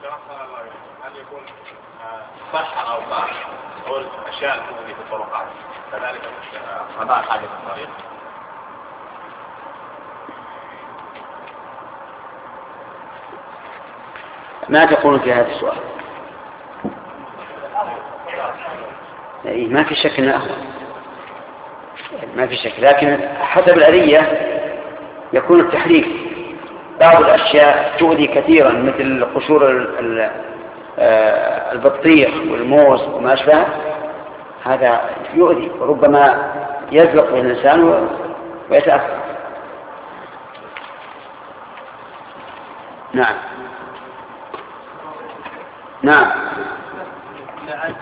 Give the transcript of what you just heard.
هل يكون صح أو صح أو أشياء تؤذي في الطرقات كذلك قضاء حاجة الطريق؟ ما تقولون في هذا السؤال؟ ما في شك انه أهون، ما في شك، لكن حسب الآلية يكون التحريك. بعض الأشياء تؤذي كثيرا مثل قشور البطيخ والموز وما أشبه، هذا يؤذي وربما يزلق به الإنسان ويتأثر. نعم. نعم.